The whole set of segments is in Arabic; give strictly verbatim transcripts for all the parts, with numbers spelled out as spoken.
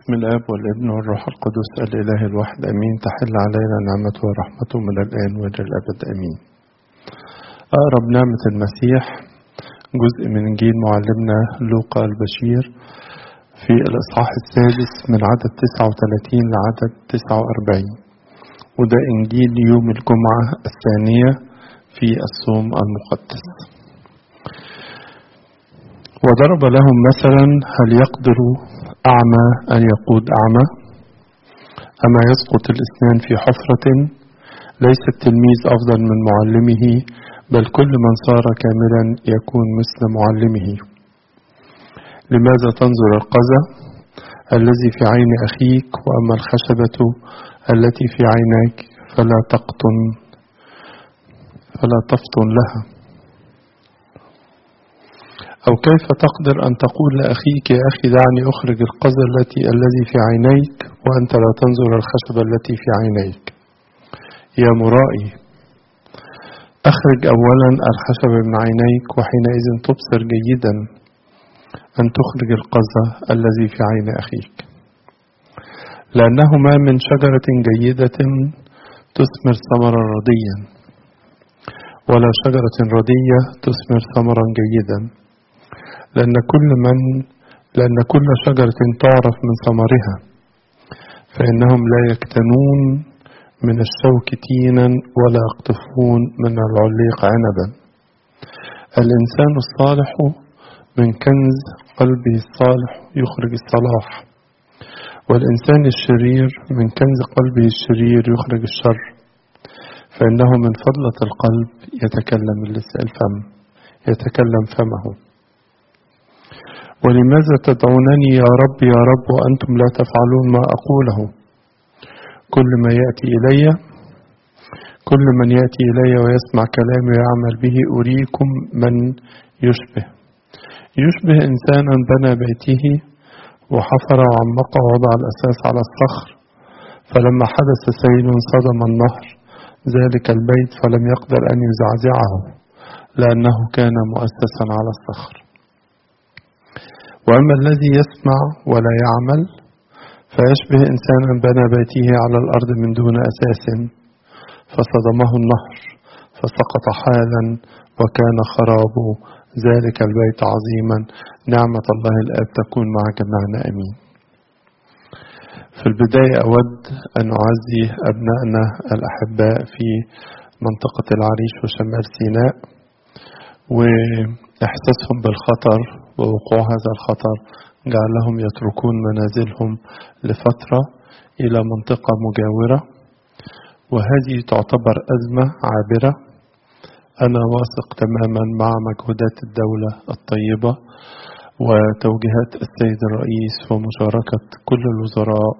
بسم الآب والابن والروح القدس الإله الواحد أمين. تحل علينا نعمته ورحمته من الآن وإلى الأبد أمين. أقرب نعمة المسيح جزء من إنجيل معلمنا لوقا البشير في الإصحاح السادس من عدد تسعة وثلاثين لعدد تسعة وأربعين، وده إنجيل يوم الجمعة الثانية في الصوم المقدس. وضرب لهم مثلا: هل يقدر أعمى أن يقود أعمى؟ أما يسقط الاثنان في حفرة؟ ليس التلميذ أفضل من معلمه، بل كل من صار كاملا يكون مثل معلمه. لماذا تنظر القذى الذي في عين أخيك وأما الخشبة التي في عينيك فلا تقطن فلا تفطن لها؟ أو كيف تقدر أن تقول لأخيك: يا أخي دعني أخرج القذى التي الذي في عينيك وأنت لا تنظر الخشبة التي في عينيك؟ يا مرائي، أخرج أولا الخشبة من عينيك وحينئذ تبصر جيدا أن تخرج القذى الذي في عين أخيك. لأنه ما من شجرة جيدة تثمر ثمرا رديا، ولا شجرة ردية تثمر ثمرا جيدا، لأن كل من لأن كل شجرة تعرف من ثمرها، فإنهم لا يكتنون من الشوك تينا ولا يقطفون من العليق عنبا. الإنسان الصالح من كنز قلبه الصالح يخرج الصلاح، والإنسان الشرير من كنز قلبه الشرير يخرج الشر، فإنه من فضلة القلب يتكلم الفم يتكلم فمه. ولماذا تدعونني يا رب يا رب وأنتم لا تفعلون ما أقوله؟ كل ما يأتي إلي كل من يأتي إلي ويسمع كلامي ويعمل به أريكم من يشبه يشبه إنسانا بنى بيته وحفر وعمق ووضع الأساس على الصخر، فلما حدث سيل صدم النهر ذلك البيت فلم يقدر أن يزعزعه، لأنه كان مؤسسا على الصخر. وأما الذي يسمع ولا يعمل فيشبه إنسانا بنى بيته على الأرض من دون أساس، فصدمه النهر فسقط حالا وكان خراب ذلك البيت عظيما. نعمة الله الآب تكون مع جميعنا آمين. في البداية أود أن أعزي أبنائنا الأحباء في منطقة العريش وشمال سيناء، وإحساسهم بالخطر ووقوع هذا الخطر جعلهم يتركون منازلهم لفترة إلى منطقة مجاورة، وهذه تعتبر أزمة عابرة. أنا واثق تماما مع مجهودات الدولة الطيبة وتوجيهات السيد الرئيس ومشاركة كل الوزراء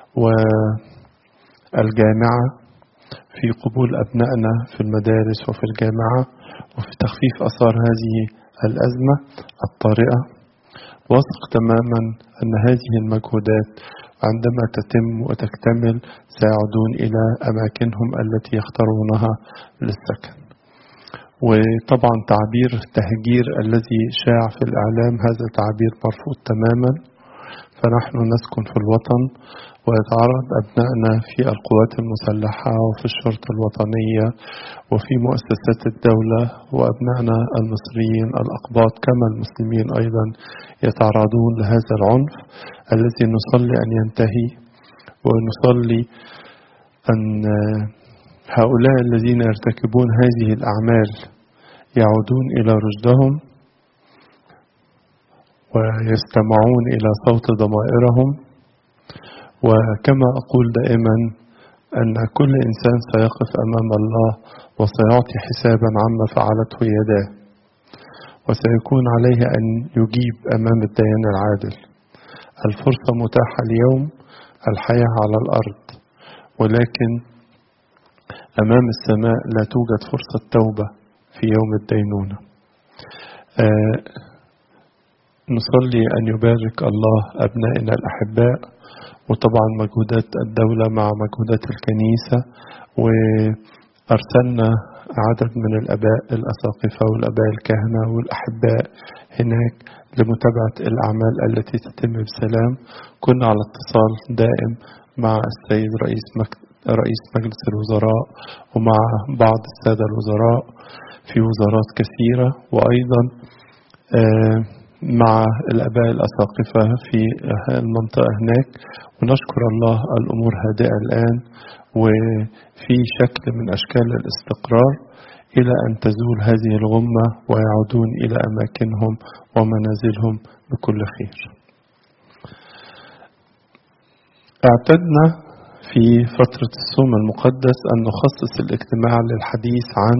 والجامعة في قبول أبنائنا في المدارس وفي الجامعة وفي تخفيف أثار هذه الأزمة الطارئة. واثق تماما أن هذه المجهودات عندما تتم وتكتمل سيعودون إلى أماكنهم التي يختارونها للسكن. وطبعا تعبير التهجير الذي شاع في الإعلام هذا تعبير مرفوض تماما، فنحن نسكن في الوطن ويتعرض أبنائنا في القوات المسلحة وفي الشرطة الوطنية وفي مؤسسات الدولة، وأبنائنا المصريين الأقباط كما المسلمين أيضا يتعرضون لهذا العنف الذي نصلي أن ينتهي، ونصلي أن هؤلاء الذين يرتكبون هذه الأعمال يعودون إلى رشدهم ويستمعون إلى صوت ضمائرهم. وكما أقول دائما أن كل إنسان سيقف أمام الله وسيعطي حسابا عما فعلته يداه، وسيكون عليه أن يجيب أمام الديان العادل. الفرصة متاحة اليوم، الحياة على الأرض، ولكن أمام السماء لا توجد فرصة توبة في يوم الدينونة. آه نصلي أن يبارك الله أبنائنا الأحباء، وطبعا مجهودات الدولة مع مجهودات الكنيسة أرسلنا عدد من الآباء الأساقفة والآباء الكهنة والأحباء هناك لمتابعة الأعمال التي تتم بسلام. كنا على اتصال دائم مع السيد رئيس رئيس مجلس الوزراء ومع بعض السادة الوزراء في وزارات كثيرة، وأيضا مع الآباء الأساقفة في المنطقة هناك. ونشكر الله الأمور هادئة الآن وفي شكل من أشكال الاستقرار إلى أن تزول هذه الغمة ويعودون إلى أماكنهم ومنازلهم بكل خير. اعتدنا في فترة الصوم المقدس أن نخصص الاجتماع للحديث عن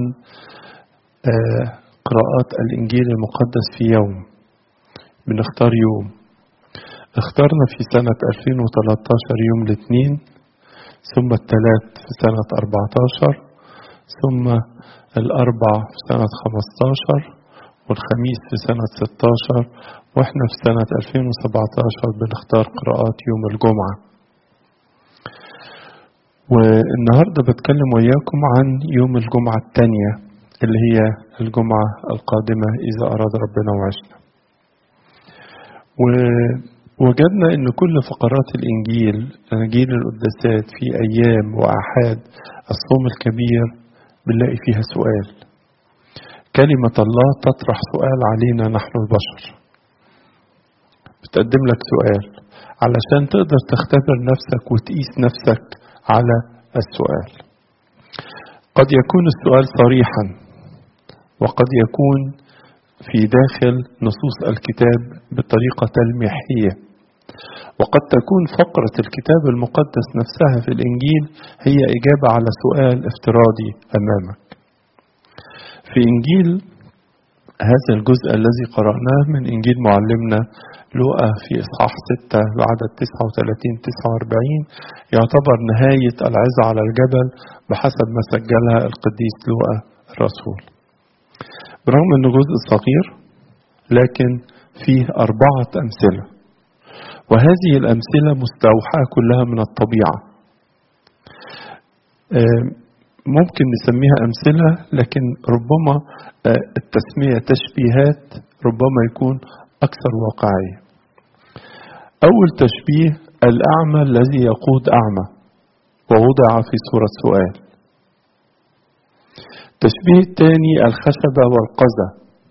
قراءات الإنجيل المقدس في يوم. بنختار يوم، اخترنا في سنة ألفين وثلاثة عشر يوم الاثنين، ثم الثلاث في سنة أربعة عشر، ثم الأربع في سنة خمسة عشر، والخميس في سنة ستة عشر، وإحنا في سنة ألفين وسبعة عشر بنختار قراءات يوم الجمعة. والنهاردة بتكلم وياكم عن يوم الجمعة الثانية اللي هي الجمعة القادمة إذا أراد ربنا وعشنا. ووجدنا أن كل فقرات الإنجيل، أناجيل القداسات في أيام وأحاد الصوم الكبير بنلاقي فيها سؤال. كلمة الله تطرح سؤال علينا نحن البشر، بتقدم لك سؤال علشان تقدر تختبر نفسك وتقيس نفسك على السؤال. قد يكون السؤال صريحا، وقد يكون في داخل نصوص الكتاب بطريقة تلميحية، وقد تكون فقرة الكتاب المقدس نفسها في الإنجيل هي إجابة على سؤال افتراضي أمامك. في إنجيل هذا الجزء الذي قرأناه من إنجيل معلمنا لوقا في إصحاح ستة بعدد تسعة وثلاثين تسعة وأربعين يعتبر نهاية العظة على الجبل بحسب ما سجلها القديس لوقا الرسول. برغم أنه جزء صغير لكن فيه أربعة أمثلة، وهذه الأمثلة مستوحاة كلها من الطبيعة. ممكن نسميها أمثلة، لكن ربما التسمية تشبيهات ربما يكون أكثر واقعية. أول تشبيه الأعمى الذي يقود أعمى ووضع في صورة سؤال. التشبيه الثاني الخشبة والقذى.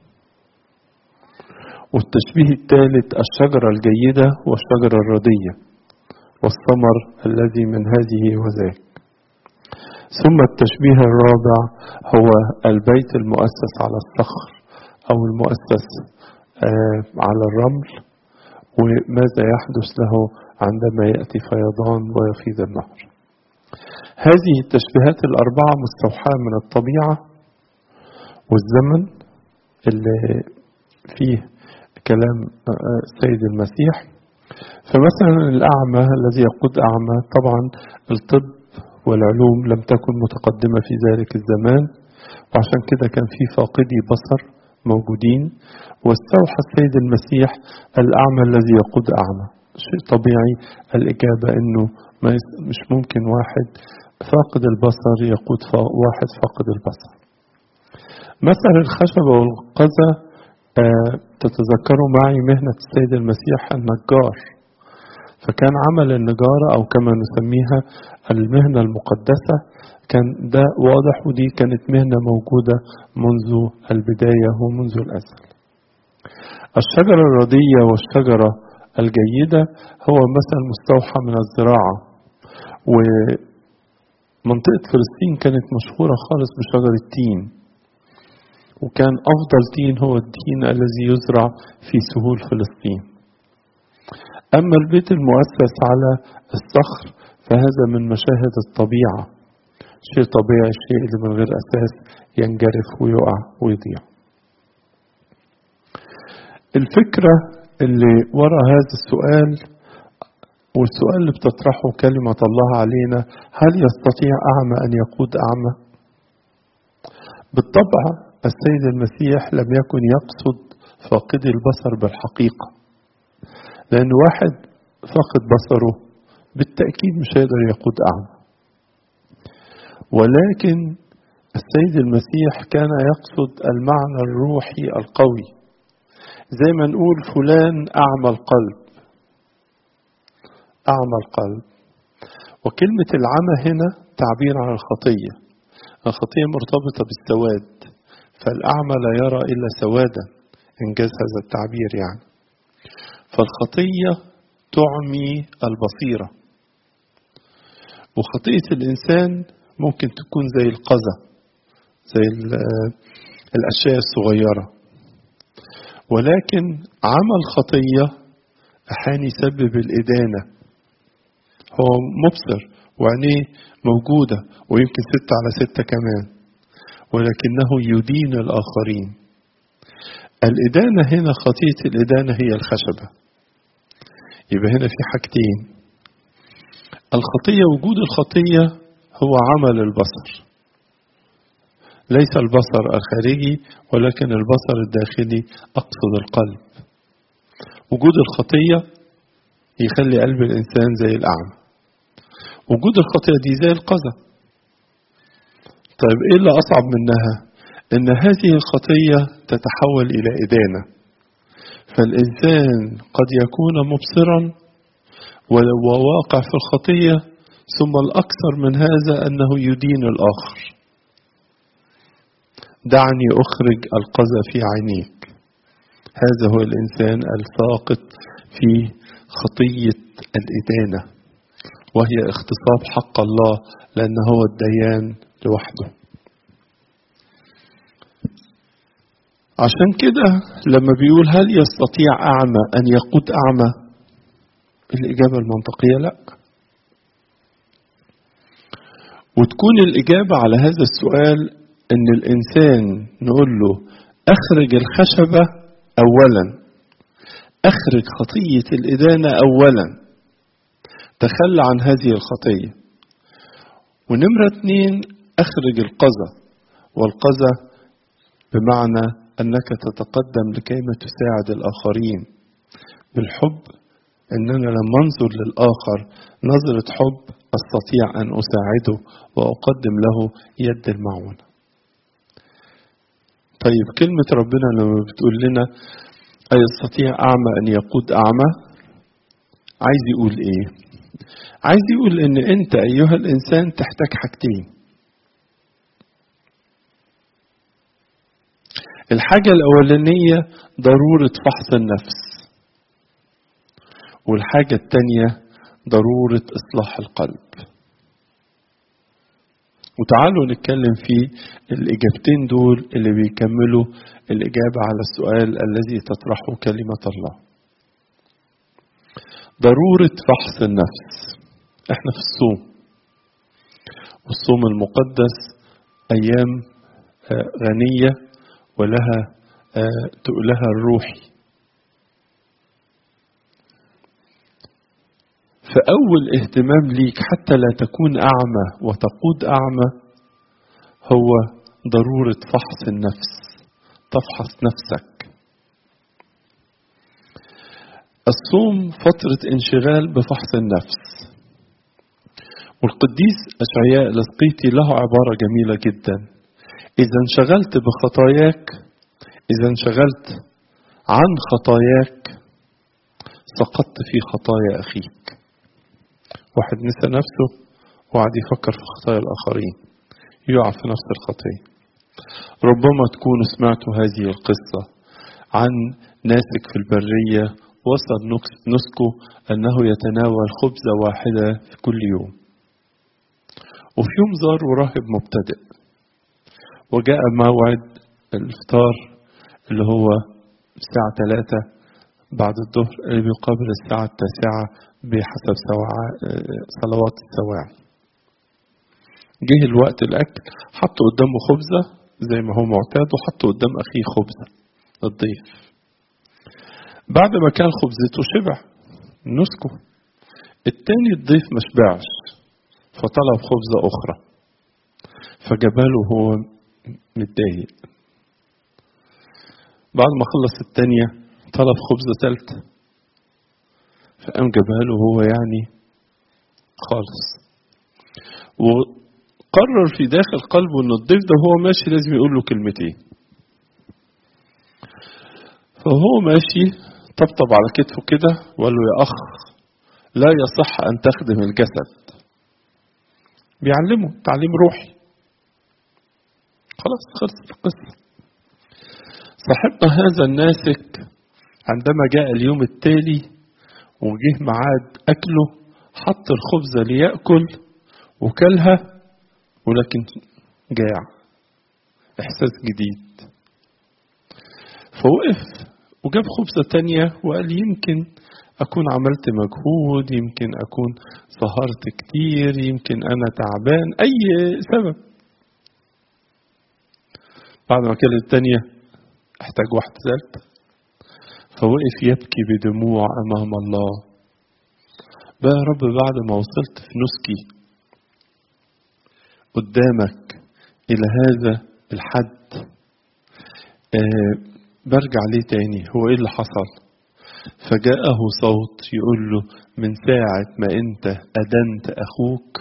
والتشبيه الثالث الشجرة الجيدة والشجرة الردية والثمر الذي من هذه وذاك. ثم التشبيه الرابع هو البيت المؤسس على الصخر أو المؤسس على الرمل، وماذا يحدث له عندما يأتي فيضان ويفيض النهر. هذه التشبيهات الأربعة مستوحاة من الطبيعة والزمن اللي فيه كلام السيد المسيح. فمثلا الأعمى الذي يقود أعمى، طبعا الطب والعلوم لم تكن متقدمة في ذلك الزمان، وعشان كده كان في فاقدي بصر موجودين، واستوحى السيد المسيح الأعمى الذي يقود أعمى. شيء طبيعي الإجابة إنه مش ممكن واحد فاقد البصر يقود واحد فاقد البصر. مثل الخشبة والقذى، آه تتذكروا معي مهنة السيد المسيح النجار. فكان عمل النجارة أو كما نسميها المهنة المقدسة كان ده واضح، ودي كانت مهنة موجودة منذ البداية ومنذ الأزل. الشجرة الردية والشجرة الجيدة هو مثل مستوحى من الزراعة، ومنطقة فلسطين كانت مشهورة خالص بشجر التين، وكان أفضل تين هو التين الذي يزرع في سهول فلسطين. أما البيت المؤسس على الصخر فهذا من مشاهد الطبيعة، شيء طبيعي، الشيء اللي من غير أساس ينجرف ويقع ويضيع. الفكرة اللي وراء هذا السؤال والسؤال اللي بتطرحه كلمة الله علينا، هل يستطيع أعمى أن يقود أعمى؟ بالطبع السيد المسيح لم يكن يقصد فاقدي البصر بالحقيقة، لأن واحد فاقد بصره بالتأكيد مش هيقدر يقود أعمى، ولكن السيد المسيح كان يقصد المعنى الروحي القوي، زي ما نقول فلان أعمى القلب، أعمى القلب. وكلمة العمى هنا تعبير عن الخطية، الخطية مرتبطة بالسواد، فالأعمى لا يرى إلا سوادا، إنجاز هذا التعبير يعني. فالخطية تعمي البصيرة، وخطية الإنسان ممكن تكون زي القذى، زي الأشياء الصغيرة، ولكن عمى الخطية أحيانا يسبب الإدانة. هو مبصر وعينيه موجودة ويمكن ستة على ستة كمان، ولكنه يدين الآخرين. الإدانة هنا، خطية الإدانة هي الخشبة. يبقى هنا في حاجتين، الخطية، وجود الخطية هو عمل البصر، ليس البصر الخارجي ولكن البصر الداخلي، أقصد القلب. وجود الخطية يخلي قلب الإنسان زي الأعمى، وجود الخطية دي زي القذى. طيب إيه اللي أصعب منها؟ إن هذه الخطية تتحول إلى إدانة، فالإنسان قد يكون مبصرا وواقع في الخطية، ثم الأكثر من هذا أنه يدين الآخر. دعني أخرج القذى في عينيك، هذا هو الإنسان الساقط في خطية الإدانة، وهي اغتصاب حق الله، لأن هو الديان لوحده. عشان كده لما بيقول هل يستطيع أعمى أن يقود أعمى، الإجابة المنطقية لا. وتكون الإجابة على هذا السؤال إن الإنسان نقول له أخرج الخشبة أولا، أخرج خطية الإدانة أولا، تخلى عن هذه الخطية. ونمرة اتنين أخرج القذى، والقذى بمعنى أنك تتقدم لكيما تساعد الآخرين بالحب. أننا لما أنظر للآخر نظرة حب أستطيع أن أساعده وأقدم له يد المعونة. طيب كلمة ربنا لما بتقول لنا أيستطيع أعمى أن يقود أعمى، عايز يقول إيه؟ عايز يقول إن أنت أيها الإنسان تحتاج حاجتين. الحاجة الأولانية ضرورة فحص النفس، والحاجة التانية ضرورة إصلاح القلب. وتعالوا نتكلم في الإجابتين دول اللي بيكملوا الإجابة على السؤال الذي تطرحه كلمة الله. ضرورة فحص النفس. احنا في الصوم، والصوم المقدس أيام غنية ولها تقلها الروحي. فأول اهتمام ليك حتى لا تكون أعمى وتقود أعمى هو ضرورة فحص النفس، تفحص نفسك. الصوم فترة انشغال بفحص النفس. والقديس أشعياء الاسقيطي له عبارة جميلة جدا: إذا انشغلت بخطاياك، إذا انشغلت عن خطاياك سقطت في خطايا أخيك. واحد نسى نفسه وقعد يفكر في خطايا الآخرين، يقع في نفس الخطية. ربما تكونوا سمعتوا هذه القصة عن ناسك في البرية وصل نسكه أنه يتناول خبزة واحدة في كل يوم. وفي يوم زاره راهب مبتدئ، وجاء موعد الإفطار اللي هو الساعة ثلاثة بعد الظهر، اللي بيقابل الساعة التاسعة بحسب صلوات السواعي. جه الوقت الأكل، حطوا قدامه خبزة زي ما هو معتاد، وحطوا قدام أخيه خبزة الضيف. بعد ما كان خبزته شبع نسكه، التاني الضيف ما شبعش فطلب خبزة أخرى، فجاباله وهو متضايق. بعد ما خلص التانية طلب خبزة ثالثة، فقام جاباله وهو يعني خالص. قرر في داخل قلبه ان الضيف ده هو ماشي لازم يقول له كلمتين. فهو ماشي طبطب على كتفه كده وقال له يا اخ لا يصح ان تخدم الجسد. بيعلمه تعليم روحي. خلاص خلصت القصة. صاحبنا هذا الناسك عندما جاء اليوم التالي وجه ميعاد أكله حط الخبزة ليأكل وكلها، ولكن جاع، إحساس جديد. فوقف وجاب خبزة تانية وقال يمكن أكون عملت مجهود، يمكن أكون سهرت كتير، يمكن أنا تعبان، أي سبب. بعد ما كل التانية احتاج واحدة ثالثة، فوقف يبكي بدموع أمام الله. بقى يا رب بعد ما وصلت في نسكي قدامك إلى هذا الحد آه برجع ليه تاني؟ هو إيه اللي حصل؟ فجاءه صوت يقول له من ساعة ما أنت أدنت أخوك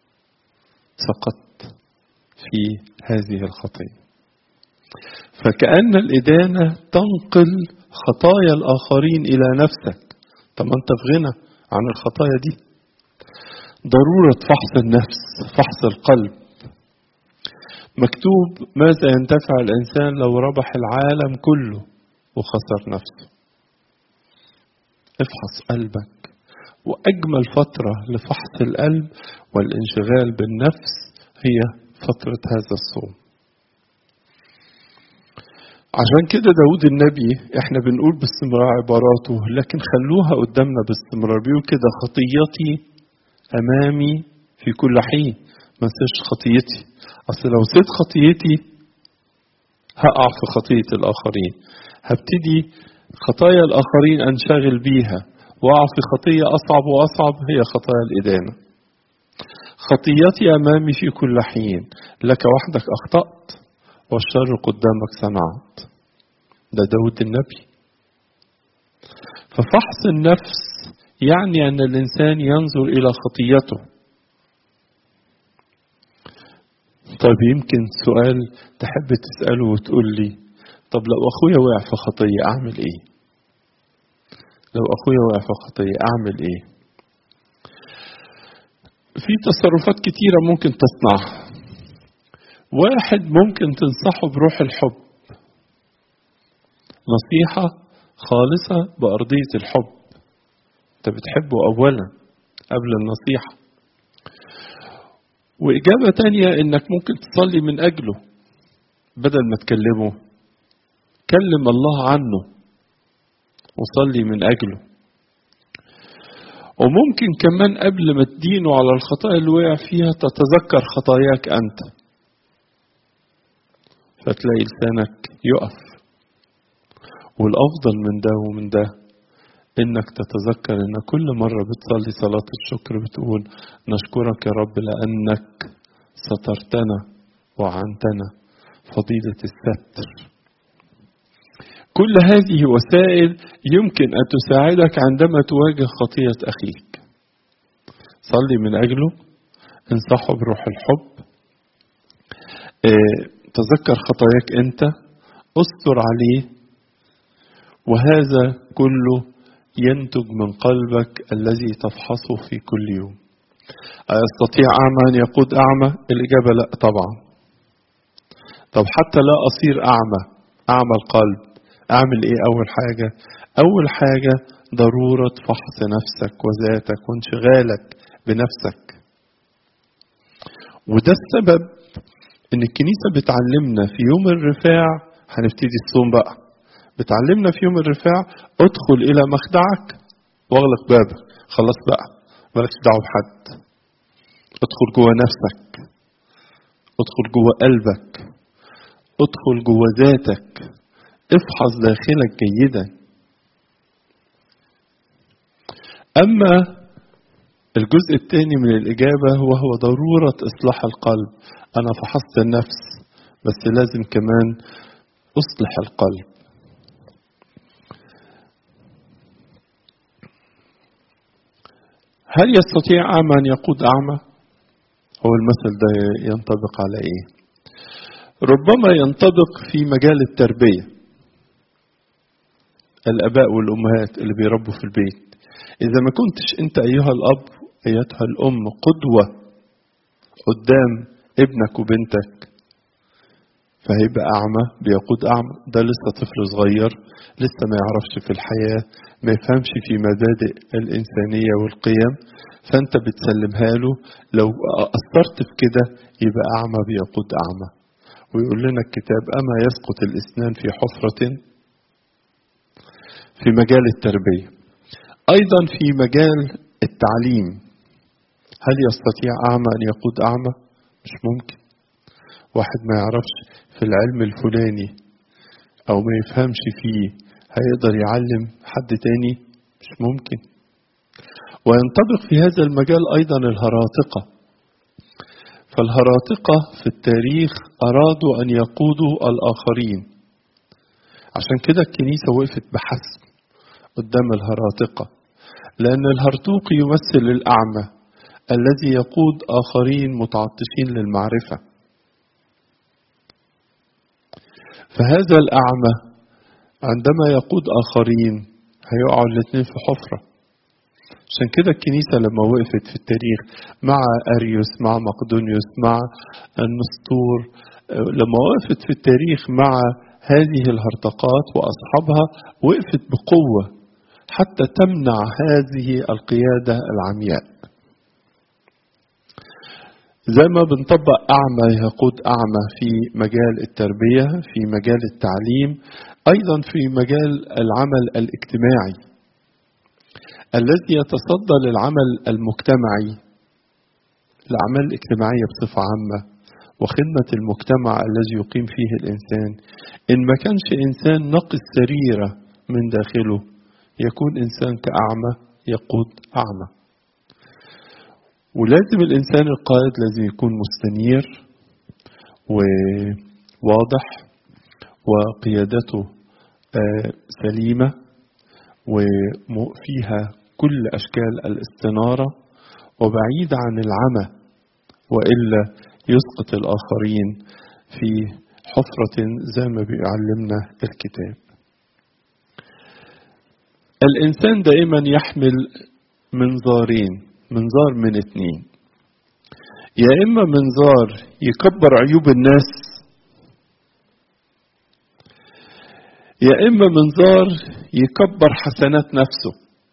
سقطت في هذه الخطية. فكأن الإدانة تنقل خطايا الآخرين إلى نفسك. طب أنت في غنى عن الخطايا دي. ضرورة فحص النفس، فحص القلب. مكتوب ماذا ينتفع الإنسان لو ربح العالم كله وخسر نفسه. افحص قلبك. وأجمل فترة لفحص القلب والانشغال بالنفس هي فترة هذا الصوم. عشان كده داود النبي احنا بنقول باستمرار عباراته، لكن خلوها قدامنا باستمرار. بيقول كده خطيتي امامي في كل حين، ما انساش خطيتي. اصل لو نسيت خطيتي هقع في خطية الاخرين، هبتدي خطايا الاخرين انشغل بيها واقع في خطية اصعب واصعب، هي خطايا الادانة. خطيتي امامي في كل حين، لك وحدك اخطأت والشر قدامك صنعت. ده داود النبي. ففحص النفس يعني أن الإنسان ينظر إلى خطيته. طيب يمكن سؤال تحب تسأله وتقول لي طب لو أخويا وقع في خطية أعمل إيه؟ لو أخويا وقع في خطية أعمل إيه؟ في تصرفات كتيرة ممكن تصنعها. واحد ممكن تنصحه بروح الحب، نصيحة خالصة بأرضية الحب. أنت بتحبه أولا قبل النصيحة. وإجابة تانية إنك ممكن تصلي من أجله بدل ما تكلمه. كلم الله عنه وصلي من أجله. وممكن كمان قبل ما تدينه على الخطايا اللي وقع فيها تتذكر خطاياك أنت، فتلاقي لسانك يقف. والأفضل من ده ومن ده إنك تتذكر إن كل مرة بتصلي صلاة الشكر بتقول نشكرك يا رب لأنك سترتنا وعنتنا، فضيلة الستر. كل هذه وسائل يمكن أن تساعدك عندما تواجه خطية أخيك. صلي من أجله، انصحه بروح الحب، اه تذكر خطاياك أنت، أستر عليه. وهذا كله ينتج من قلبك الذي تفحصه في كل يوم. أستطيع أعمى أن يقود أعمى؟ الإجابة لا طبعا. طب حتى لا أصير أعمى، أعمى القلب، أعمل إيه؟ أول حاجة أول حاجة ضرورة فحص نفسك وذاتك وانشغالك بنفسك. وده السبب إن الكنيسة بتعلمنا في يوم الرفاع، هنبتدي الصوم بقى، بتعلمنا في يوم الرفاع ادخل إلى مخدعك واغلق بابك. خلاص بقى مالكش دعوة بحد. ادخل جوه نفسك، ادخل جوه قلبك، ادخل جوه ذاتك، افحص داخلك جيدا. أما الجزء الثاني من الإجابة وهو ضرورة إصلاح القلب. أنا فحصت النفس بس لازم كمان أصلح القلب. هل يستطيع أعمى أن يقود أعمى؟ هو المثل ده ينطبق على ايه؟ ربما ينطبق في مجال التربية، الآباء والأمهات اللي بيربوا في البيت. إذا ما كنتش أنت أيها الأب أيتها الأم قدوة قدام ابنك وبنتك، فهيبقى أعمى بيقود أعمى. ده لسه طفل صغير لسه ما يعرفش في الحياة، ما يفهمش في مبادئ الإنسانية والقيم، فأنت بتسلمها له. لو أثرت في كده يبقى أعمى بيقود أعمى. ويقول لنا الكتاب: أما يسقط الإسنان في حفرة. في مجال التربية. أيضا في مجال التعليم، هل يستطيع أعمى أن يقود أعمى؟ مش ممكن. واحد ما يعرفش في العلم الفلاني أو ما يفهمش فيه هيقدر يعلم حد تاني؟ مش ممكن. وينطبق في هذا المجال أيضا الهراطقة. فالهراطقة في التاريخ أرادوا أن يقودوا الآخرين، عشان كده الكنيسة وقفت بحسم قدام الهراطقة، لأن الهرطوق يمثل الأعمى الذي يقود آخرين متعطشين للمعرفة. فهذا الأعمى عندما يقود آخرين هيقعوا الاثنين في حفرة. عشان كده الكنيسة لما وقفت في التاريخ مع أريوس، مع مقدونيوس، مع النسطور، لما وقفت في التاريخ مع هذه الهرطقات وأصحابها، وقفت بقوة حتى تمنع هذه القيادة العمياء. زي ما بنطبق أعمى يقود أعمى في مجال التربية، في مجال التعليم، أيضا في مجال العمل الاجتماعي الذي يتصدى للعمل المجتمعي، الأعمال الاجتماعية بصفة عامة وخدمة المجتمع الذي يقيم فيه الإنسان. إن ما كانش إنسان نقي السريرة من داخله يكون إنسان كأعمى يقود أعمى. ولازم الإنسان القائد لازم يكون مستنير وواضح وقيادته سليمة وفيها كل أشكال الاستنارة وبعيد عن العمى، وإلا يسقط الآخرين في حفرة زي ما بيعلمنا الكتاب. الإنسان دائما يحمل منظارين، منظار من اتنين: يا إما منظار يكبر عيوب الناس، يا إما منظار يكبر حسنات نفسه.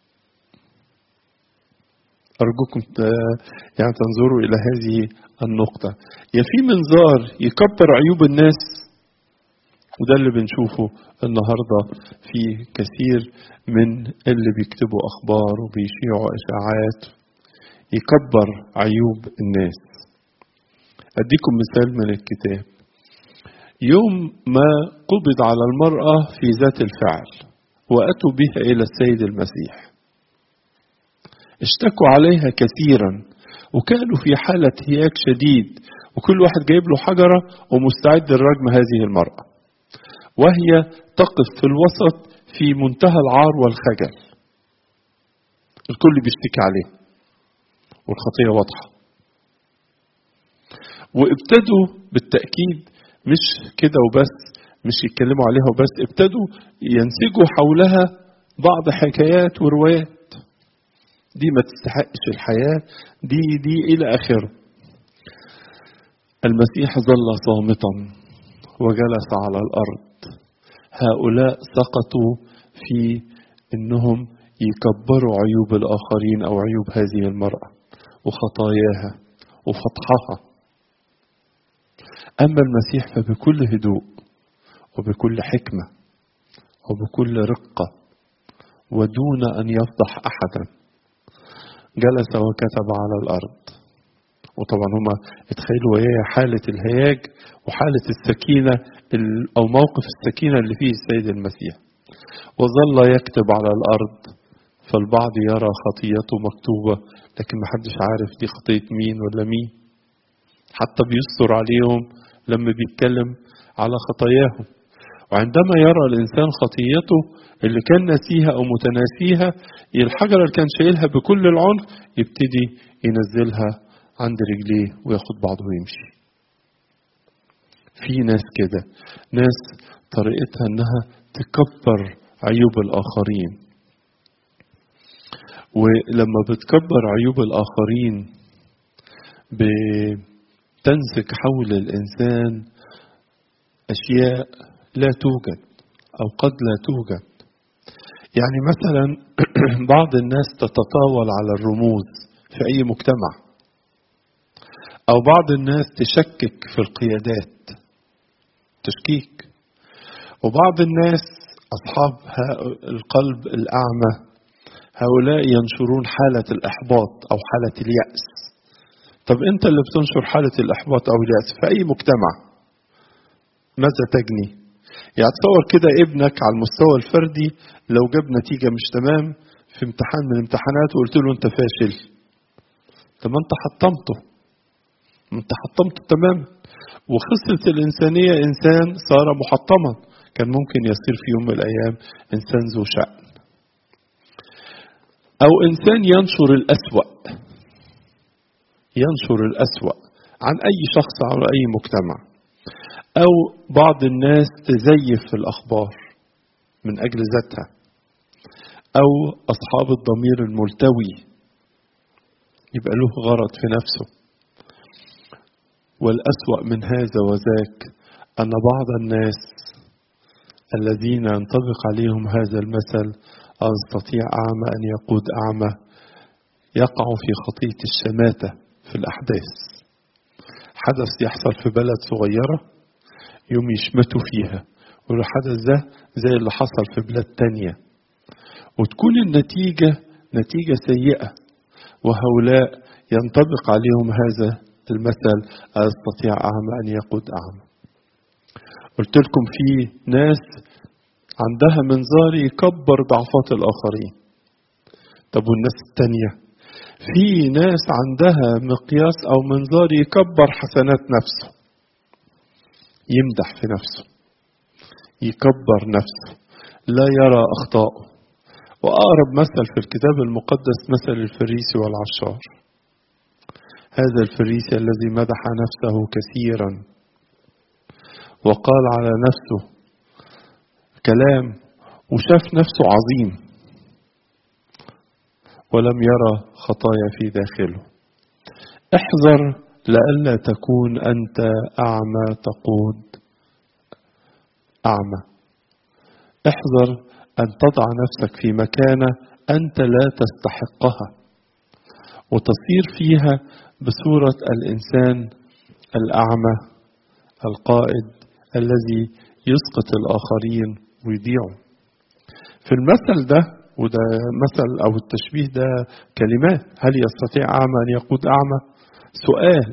أرجوكم يعني تنظروا إلى هذه النقطة. يا في منظار يكبر عيوب الناس، وده اللي بنشوفه النهاردة في كثير من اللي بيكتبوا أخبار وبيشيعوا إشاعات، يكبر عيوب الناس. أديكم مثال من الكتاب. يوم ما قبض على المرأة في ذات الفعل وأتوا بها إلى السيد المسيح، اشتكوا عليها كثيرا وكانوا في حالة هياج شديد، وكل واحد جايب له حجرة ومستعد للرجم هذه المرأة، وهي تقف في الوسط في منتهى العار والخجل. الكل بيشتكي عليه والخطية واضحة. وابتدوا بالتأكيد مش كده وبس، مش يتكلموا عليها وبس، ابتدوا ينسجوا حولها بعض حكايات وروايات، دي ما تستحقش الحياة، دي دي إلى آخره. المسيح ظل صامتا وجلس على الأرض. هؤلاء سقطوا في إنهم يكبروا عيوب الآخرين أو عيوب هذه المرأة وخطاياها وفضحها. أما المسيح فبكل هدوء وبكل حكمة وبكل رقة ودون أن يفضح أحدا جلس وكتب على الأرض. وطبعا هما اتخيلوا وياه حالة الهياج وحالة السكينة أو موقف السكينة اللي فيه السيد المسيح. وظل يكتب على الأرض، فالبعض يرى خطيته مكتوبة لكن محدش عارف دي خطية مين ولا مين، حتى بيستر عليهم لما بيتكلم على خطاياهم. وعندما يرى الإنسان خطيته اللي كان ناسيها أو متناسيها، الحجرة اللي كان شايلها بكل العنف يبتدي ينزلها عند رجليه وياخد بعضه ويمشي. في ناس كده، ناس طريقتها انها تكبر عيوب الآخرين، ولما بتكبر عيوب الآخرين بتنسك حول الإنسان أشياء لا توجد أو قد لا توجد. يعني مثلا بعض الناس تتطاول على الرموز في أي مجتمع، أو بعض الناس تشكك في القيادات تشكيك، وبعض الناس أصحاب القلب الأعمى هؤلاء ينشرون حالة الإحباط أو حالة اليأس. طب أنت اللي بتنشر حالة الإحباط أو اليأس في أي مجتمع ماذا تجني؟ يعني تصور كده ابنك على المستوى الفردي لو جاب نتيجة مش تمام في امتحان من الامتحانات وقلت له أنت فاشل، طب أنت حطمته، أنت حطمته تمام. وخسرت الإنسانية إنسان صار محطما، كان ممكن يصير في يوم من الأيام إنسان ذو شأن. أو إنسان ينشر الأسوأ، ينشر الأسوأ عن أي شخص أو أي مجتمع. أو بعض الناس تزيف في الأخبار من أجل ذاتها. أو أصحاب الضمير الملتوي يبقى له غرض في نفسه. والأسوأ من هذا وذاك أن بعض الناس الذين ينطبق عليهم هذا المثل أستطيع أعمى أن يقود أعمى يقعوا في خطية الشماتة في الأحداث. حدث يحصل في بلد صغيرة يوم يشمتوا فيها، والحدث ده زي اللي حصل في بلاد تانية، وتكون النتيجة نتيجة سيئة، وهؤلاء ينطبق عليهم هذا المثل أستطيع أعمى أن يقود أعمى. قلت لكم في ناس عندها منظار يكبر ضعفات الآخرين. طب والناس التانية؟ في ناس عندها مقياس أو منظار يكبر حسنات نفسه، يمدح في نفسه، يكبر نفسه، لا يرى أخطاءه. وأقرب مثل في الكتاب المقدس مثل الفريسي والعشار. هذا الفريسي الذي مدح نفسه كثيرا وقال على نفسه كلام وشاف نفسه عظيم ولم يرى خطايا في داخله. احذر لئلا تكون أنت أعمى تقود أعمى. احذر أن تضع نفسك في مكانة أنت لا تستحقها وتصير فيها بصورة الإنسان الأعمى القائد الذي يسقط الآخرين ويضيعوا. في المثل ده، وده مثل أو التشبيه ده كلمات، هل يستطيع أعمى أن يقود أعمى؟ سؤال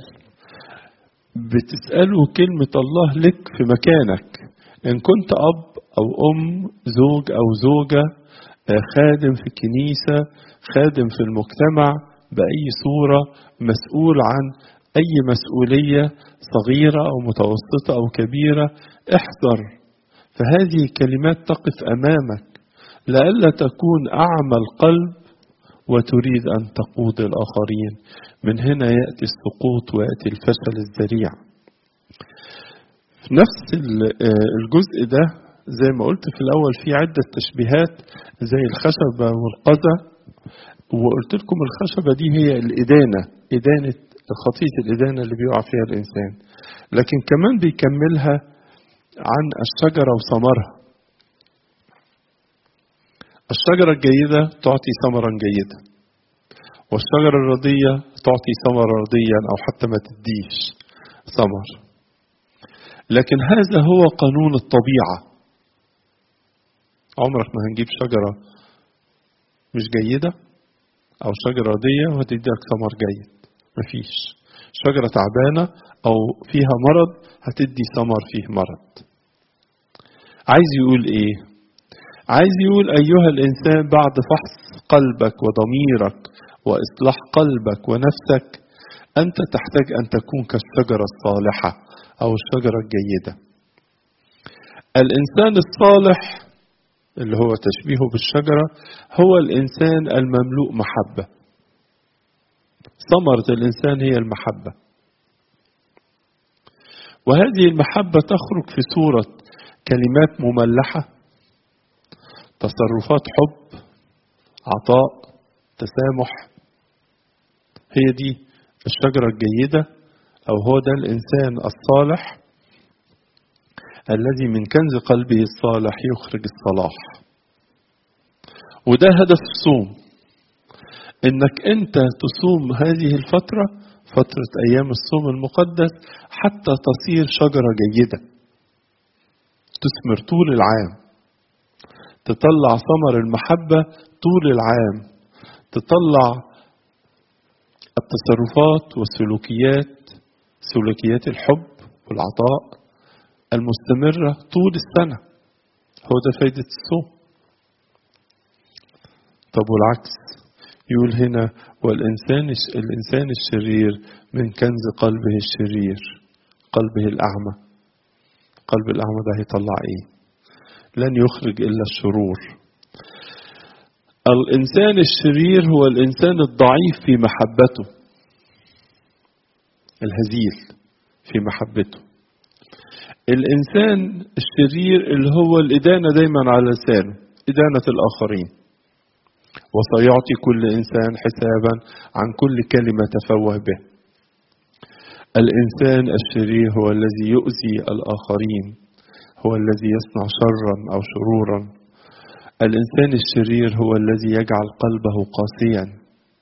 بتسأله كلمة الله لك في مكانك، إن كنت أب أو أم، زوج أو زوجة، خادم في الكنيسة، خادم في المجتمع بأي صورة، مسؤول عن أي مسؤولية صغيرة أو متوسطة أو كبيرة، احذر فهذه الكلمات تقف أمامك لئلا تكون أعمى القلب وتريد أن تقود الآخرين. من هنا يأتي السقوط ويأتي الفشل الذريع. في نفس الجزء ده زي ما قلت في الأول في عدة تشبيهات زي الخشبة والقذى، وقلت لكم الخشبة دي هي الإدانة، إدانة خطية الإدانة اللي بيقع فيها الإنسان. لكن كمان بيكملها عن الشجرة وثمرها. الشجرة الجيدة تعطي ثمرا جيدا، والشجرة الردية تعطي ثمرا رديا أو حتى ما تديش ثمر. لكن هذا هو قانون الطبيعة. عمرك ما هنجيب شجرة مش جيدة أو شجرة ردية وهتديك ثمر جيد، مفيش. شجرة تعبانة أو فيها مرض هتدي ثمر فيه مرض. عايز يقول إيه؟ عايز يقول أيها الإنسان بعد فحص قلبك وضميرك وإصلاح قلبك ونفسك أنت تحتاج أن تكون كالشجرة الصالحة أو الشجرة الجيدة. الإنسان الصالح اللي هو تشبيهه بالشجرة هو الإنسان المملوء محبة. ثمرة الإنسان هي المحبة، وهذه المحبة تخرج في صورة كلمات مملحة، تصرفات حب، عطاء، تسامح. هي دي الشجرة الجيدة، أو هو ده الإنسان الصالح الذي من كنز قلبه الصالح يخرج الصلاح. وده هدف الصوم، إنك أنت تصوم هذه الفترة، فترة أيام الصوم المقدس، حتى تصير شجرة جيدة تثمر طول العام، تطلع ثمر المحبة طول العام، تطلع التصرفات والسلوكيات، سلوكيات الحب والعطاء المستمرة طول السنة. هو ده فايدة الصوم. طب والعكس، يقول هنا والإنسان الإنسان الشرير من كنز قلبه الشرير، قلبه الأعمى. قلب الأعمى ده هيطلع إيه؟ لن يخرج إلا الشرور. الإنسان الشرير هو الإنسان الضعيف في محبته، الهزيل في محبته. الإنسان الشرير اللي هو الإدانة دايما على لسانه، إدانة الآخرين، وسيعطي كل إنسان حسابا عن كل كلمة تفوه به. الإنسان الشرير هو الذي يؤذي الآخرين، هو الذي يصنع شرا أو شرورا. الإنسان الشرير هو الذي يجعل قلبه قاسيا.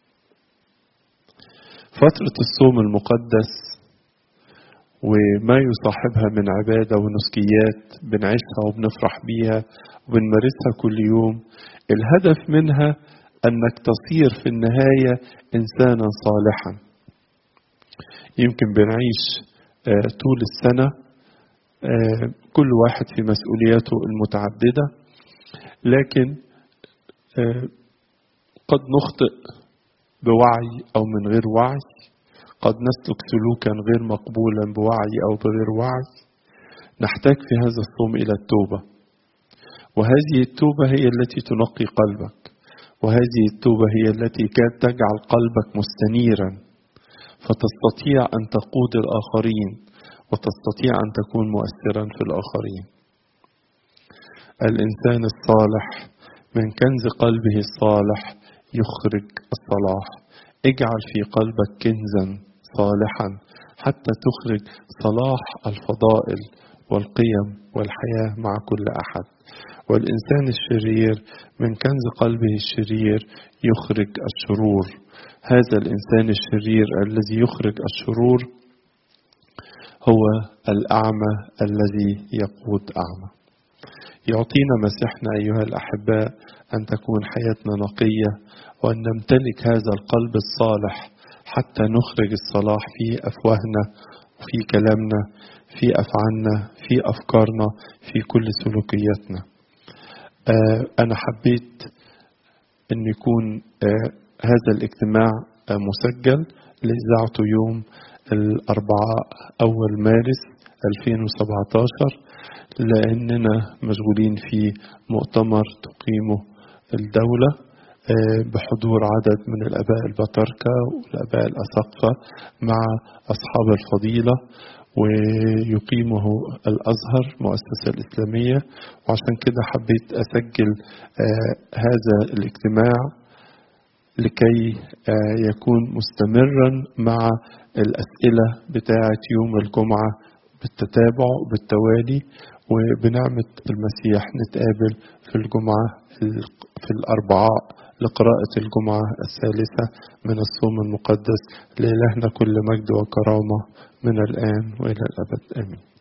فترة الصوم المقدس وما يصاحبها من عبادة ونسكيات بنعيشها وبنفرح بيها وبنمارسها كل يوم، الهدف منها أنك تصير في النهاية إنسانا صالحا. يمكن بنعيش طول السنة كل واحد في مسؤولياته المتعددة، لكن قد نخطئ بوعي أو من غير وعي، قد نسلك سلوكا غير مقبولا بوعي أو بغير وعي. نحتاج في هذا الصوم إلى التوبة، وهذه التوبة هي التي تنقي قلبك، وهذه التوبة هي التي كانت تجعل قلبك مستنيرا، فتستطيع أن تقود الآخرين وتستطيع أن تكون مؤثرا في الآخرين. الإنسان الصالح من كنز قلبه الصالح يخرج الصلاح. اجعل في قلبك كنزا صالحا حتى تخرج صلاح الفضائل والقيم والحياة مع كل أحد. والإنسان الشرير من كنز قلبه الشرير يخرج الشرور. هذا الإنسان الشرير الذي يخرج الشرور هو الأعمى الذي يقود أعمى. يعطينا مسيحنا أيها الأحباء أن تكون حياتنا نقية، وأن نمتلك هذا القلب الصالح حتى نخرج الصلاح في أفواهنا، في كلامنا، في أفعالنا، في أفكارنا، في كل سلوكياتنا. آه أنا حبيت أن يكون آه هذا الاجتماع آه مسجل لإذاعته يوم الأربعاء أول مارس ألفين وسبعة عشر، لأننا مشغولين في مؤتمر تقيمه الدولة بحضور عدد من الآباء البطاركة والآباء الأساقفة مع أصحاب الفضيلة، ويقيمه الأزهر مؤسسة الإسلامية. وعشان كده حبيت أسجل هذا الاجتماع لكي يكون مستمرا مع الأسئلة بتاعة يوم الجمعة بالتتابع بالتوالي، وبنعمة المسيح نتقابل في الجمعة في الأربعاء لقراءة الجمعة الثالثة من الصوم المقدس. لإلهنا كل مجد وكرامة من الآن وإلى الأبد، آمين.